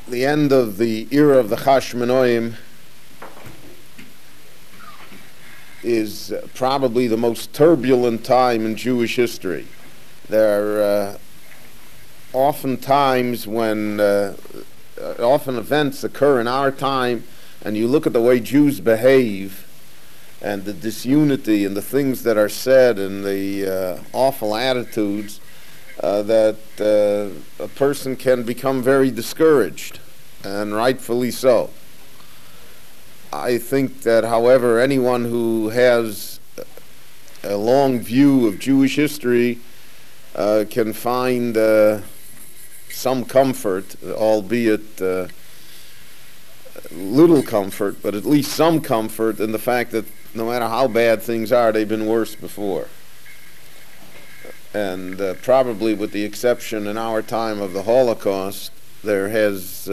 The end of the era of the Hashmonaim is probably the most turbulent time in Jewish history. There are often times when often events occur in our time, and you look at the way Jews behave and the disunity and the things that are said and the awful attitudes, that a person can become very discouraged, and rightfully so. I think that, however, anyone who has a long view of Jewish history can find some comfort, albeit little comfort, but at least some comfort in the fact that no matter how bad things are, they've been worse before. And probably with the exception in our time of the Holocaust, there has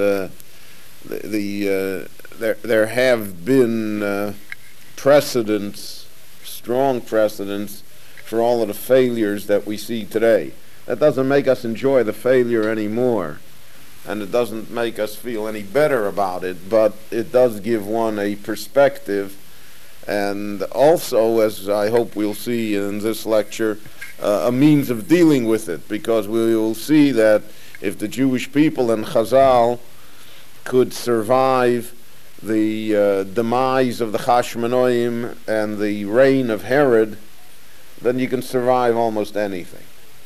there have been precedents, strong precedents, for all of the failures that we see today. That doesn't make us enjoy the failure anymore, and it doesn't make us feel any better about it, but it does give one a perspective, and also, as I hope we'll see in this lecture, a means of dealing with it, because we will see that if the Jewish people and Chazal could survive the demise of the Hashmonaim and the reign of Herod, then you can survive almost anything.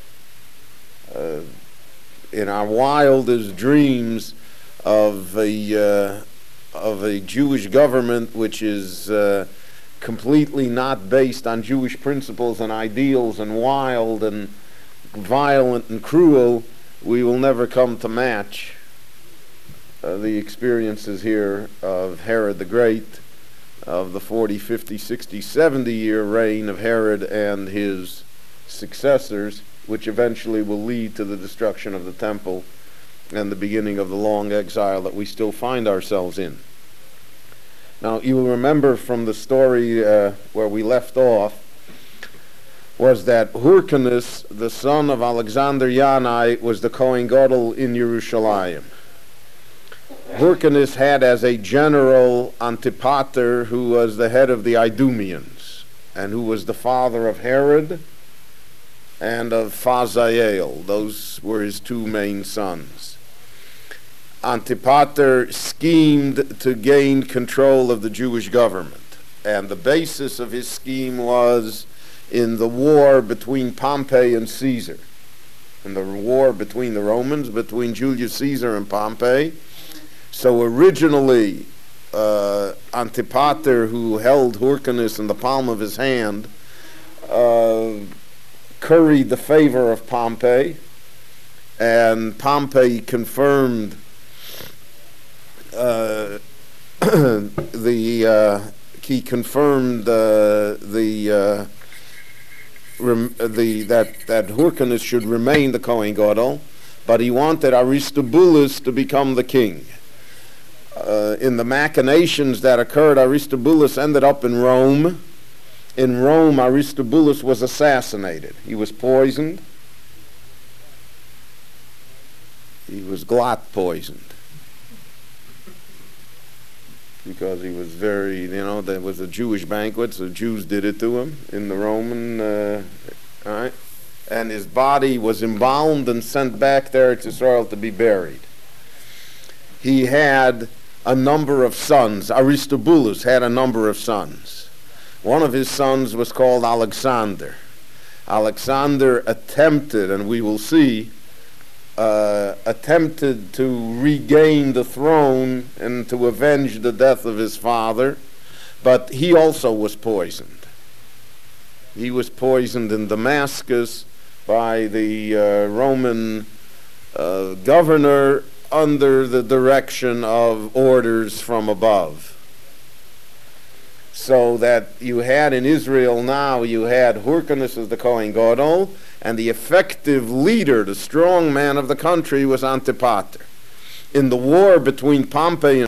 In our wildest dreams of a Jewish government which is completely not based on Jewish principles and ideals and wild and violent and cruel, we will never come to match the experiences here of Herod the Great, of the 40, 50, 60, 70-year reign of Herod and his successors, which eventually will lead to the destruction of the temple and the beginning of the long exile that we still find ourselves in. Now, you will remember from the story where we left off was that Hyrcanus, the son of Alexander Yanai, was the Kohen Gadol in Yerushalayim. Hyrcanus had as a general Antipater, who was the head of the Idumeans, and who was the father of Herod and of Phasael. Those were his two main sons. Antipater schemed to gain control of the Jewish government, and the basis of his scheme was in the war between Pompey and Caesar, in the war between the Romans, between Julius Caesar and Pompey. So originally, Antipater, who held Hyrcanus in the palm of his hand, curried the favor of Pompey, and Pompey confirmed that Hyrcanus should remain the Kohen Gadol, but he wanted Aristobulus to become the king. In the machinations that occurred, Aristobulus ended up in Rome. In Rome, Aristobulus was assassinated. He was poisoned. He was glot poisoned, because he was very, there was a Jewish banquet, so Jews did it to him in the Roman, all right? And his body was embalmed and sent back there to Israel to be buried. He had a number of sons. Aristobulus had a number of sons. One of his sons was called Alexander. Alexander attempted, and we will see, attempted to regain the throne and to avenge the death of his father, but he also was poisoned. He was poisoned in Damascus by the Roman governor under the direction of orders from above. So that you had in Israel now, you had Hyrcanus as the Kohen Gadol, and the effective leader, the strong man of the country, was Antipater. In the war between Pompey and